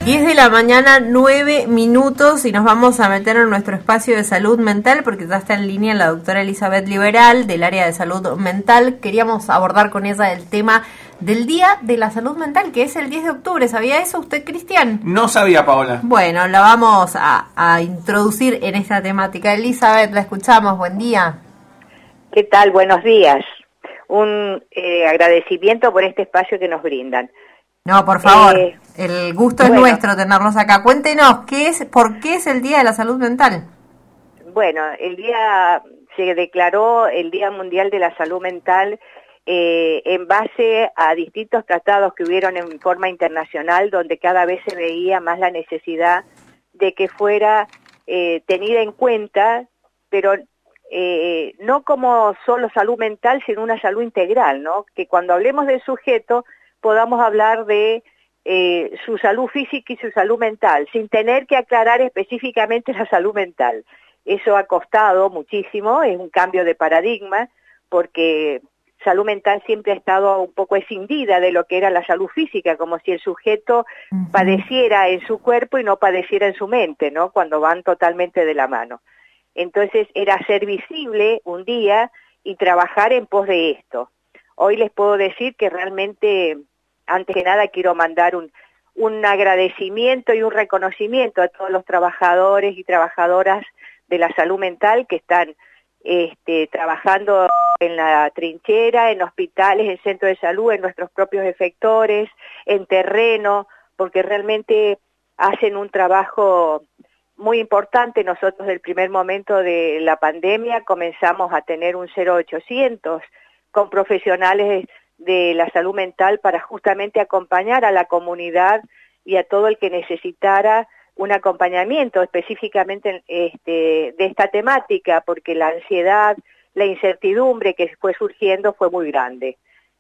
10 de la mañana, 9 minutos, y nos vamos a meter en nuestro espacio de salud mental porque ya está en línea la doctora Elizabeth Liberal del área de salud mental. Queríamos abordar con ella el tema del Día de la Salud Mental, que es el 10 de octubre. ¿Sabía eso usted, Cristian? No sabía, Paola. Bueno, la vamos a introducir en esta temática. Elizabeth, la escuchamos. Buen día. ¿Qué tal? Buenos días. Un agradecimiento por este espacio que nos brindan. No, por favor, el gusto es nuestro tenerlos acá. Cuéntenos, ¿por qué es el Día de la Salud Mental? Bueno, el día se declaró el Día Mundial de la Salud Mental en base a distintos tratados que hubieron en forma internacional, donde cada vez se veía más la necesidad de que fuera tenida en cuenta, pero no como solo salud mental, sino una salud integral, ¿no? Que cuando hablemos del sujeto podamos hablar de su salud física y su salud mental, sin tener que aclarar específicamente la salud mental. Eso ha costado muchísimo, es un cambio de paradigma, porque salud mental siempre ha estado un poco escindida de lo que era la salud física, como si el sujeto padeciera en su cuerpo y no padeciera en su mente, ¿no? Cuando van totalmente de la mano. Entonces era hacer visible un día y trabajar en pos de esto. Hoy les puedo decir que realmente, antes que nada, quiero mandar un agradecimiento y un reconocimiento a todos los trabajadores y trabajadoras de la salud mental que están trabajando en la trinchera, en hospitales, en centros de salud, en nuestros propios efectores, en terreno, porque realmente hacen un trabajo muy importante. Nosotros desde el primer momento de la pandemia comenzamos a tener un 0800 con profesionales de la salud mental para justamente acompañar a la comunidad y a todo el que necesitara un acompañamiento específicamente de esta temática, porque la ansiedad, la incertidumbre que fue surgiendo fue muy grande.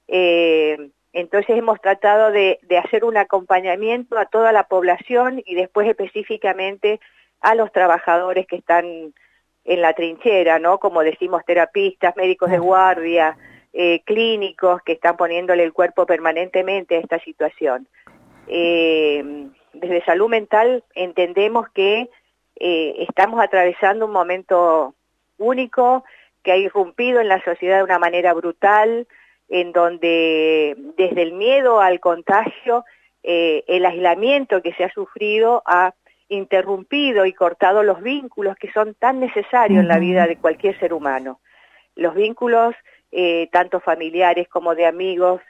Entonces hemos tratado de hacer un acompañamiento a toda la población y después específicamente a los trabajadores que están en la trinchera, ¿no? Como decimos, terapistas, médicos de guardia, clínicos que están poniéndole el cuerpo permanentemente a esta situación. Desde salud mental entendemos que estamos atravesando un momento único que ha irrumpido en la sociedad de una manera brutal, en donde desde el miedo al contagio, el aislamiento que se ha sufrido ha interrumpido y cortado los vínculos que son tan necesarios en la vida de cualquier ser humano. Los vínculos tanto familiares como de amigos,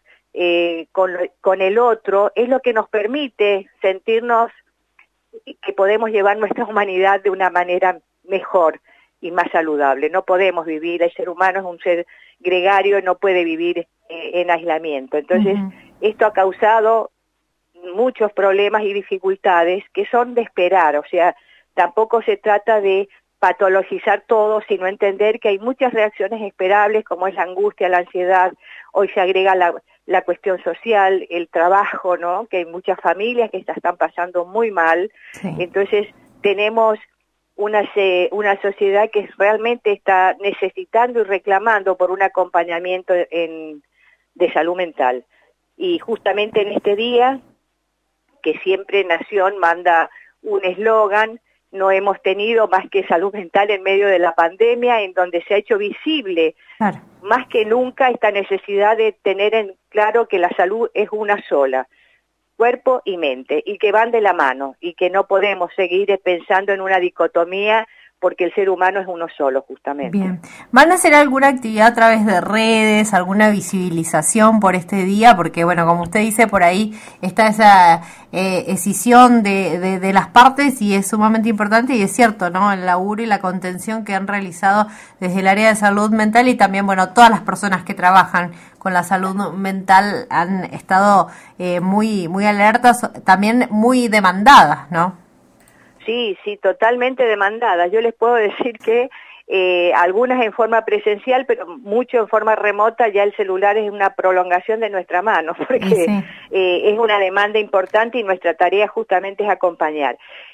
con el otro, es lo que nos permite sentirnos que podemos llevar nuestra humanidad de una manera mejor y más saludable. No podemos vivir, el ser humano es un ser gregario, no puede vivir en aislamiento. Entonces, esto ha causado muchos problemas y dificultades que son de esperar, o sea, tampoco se trata de patologizar todo, sino entender que hay muchas reacciones esperables, como es la angustia, la ansiedad. Hoy se agrega la cuestión social, el trabajo, ¿no? Que hay muchas familias que están pasando muy mal. Sí. Entonces tenemos una sociedad que realmente está necesitando y reclamando por un acompañamiento de salud mental. Y justamente en este día, que siempre Nación manda un eslogan, no hemos tenido más que salud mental en medio de la pandemia, en donde se ha hecho visible más que nunca esta necesidad de tener en claro que la salud es una sola, cuerpo y mente, y que van de la mano, y que no podemos seguir pensando en una dicotomía, porque el ser humano es uno solo, justamente. Bien. ¿Van a hacer alguna actividad a través de redes, alguna visibilización por este día? Porque, bueno, como usted dice, por ahí está esa escisión de las partes y es sumamente importante, y es cierto, ¿no? El laburo y la contención que han realizado desde el área de salud mental y también, bueno, todas las personas que trabajan con la salud mental han estado muy alertas, también muy demandadas, ¿no? Sí, totalmente demandadas. Yo les puedo decir que algunas en forma presencial, pero mucho en forma remota. Ya el celular es una prolongación de nuestra mano, porque es una demanda importante y nuestra tarea justamente es acompañar.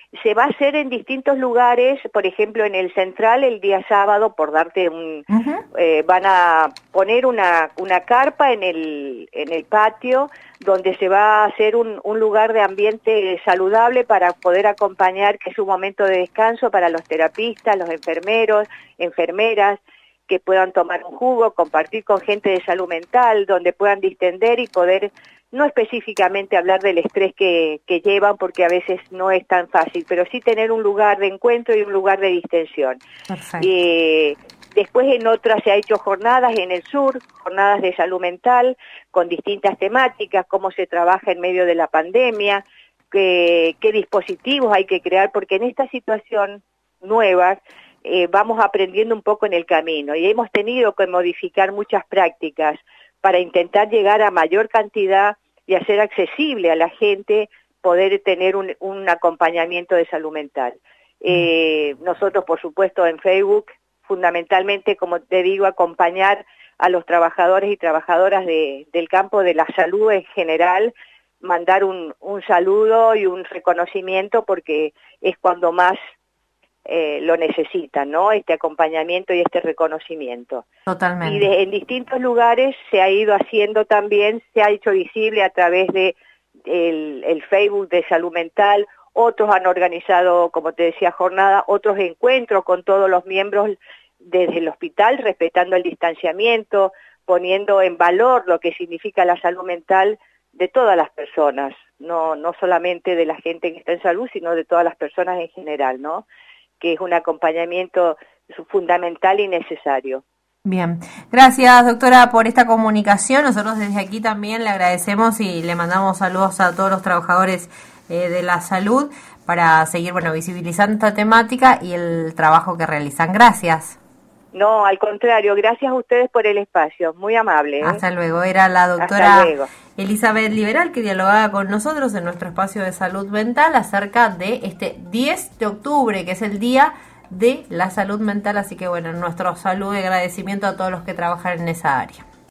se va a hacer en distintos lugares, por ejemplo en el Central el día sábado, por darte van a poner una carpa en el patio donde se va a hacer un lugar de ambiente saludable para poder acompañar, que es un momento de descanso para los terapistas, los enfermeros, enfermeras, que puedan tomar un jugo, compartir con gente de salud mental, donde puedan distender y poder no específicamente hablar del estrés que llevan, porque a veces no es tan fácil, pero sí tener un lugar de encuentro y un lugar de distensión. Después en otras se ha hecho jornadas en el sur, jornadas de salud mental, con distintas temáticas, cómo se trabaja en medio de la pandemia, qué dispositivos hay que crear, porque en esta situación nueva vamos aprendiendo un poco en el camino, y hemos tenido que modificar muchas prácticas para intentar llegar a mayor cantidad y hacer accesible a la gente poder tener un acompañamiento de salud mental. Nosotros, por supuesto, en Facebook, fundamentalmente, como te digo, acompañar a los trabajadores y trabajadoras del campo de la salud en general, mandar un saludo y un reconocimiento, porque es cuando más lo necesitan, ¿no? Este acompañamiento y este reconocimiento. Totalmente. Y en distintos lugares se ha ido haciendo también, se ha hecho visible a través de el Facebook de salud mental. Otros han organizado, como te decía, jornada, otros encuentros con todos los miembros desde el hospital, respetando el distanciamiento, poniendo en valor lo que significa la salud mental de todas las personas, no solamente de la gente que está en salud, sino de todas las personas en general, ¿no? Que es un acompañamiento fundamental y necesario. Bien, gracias doctora por esta comunicación. Nosotros desde aquí también le agradecemos y le mandamos saludos a todos los trabajadores de la salud para seguir, visibilizando esta temática y el trabajo que realizan. Gracias. No, al contrario, gracias a ustedes por el espacio, muy amable. Hasta luego. Era la doctora Elizabeth Liberal, que dialogaba con nosotros en nuestro espacio de salud mental acerca de este 10 de octubre, que es el Día de la Salud Mental. Así que nuestro saludo y agradecimiento a todos los que trabajan en esa área.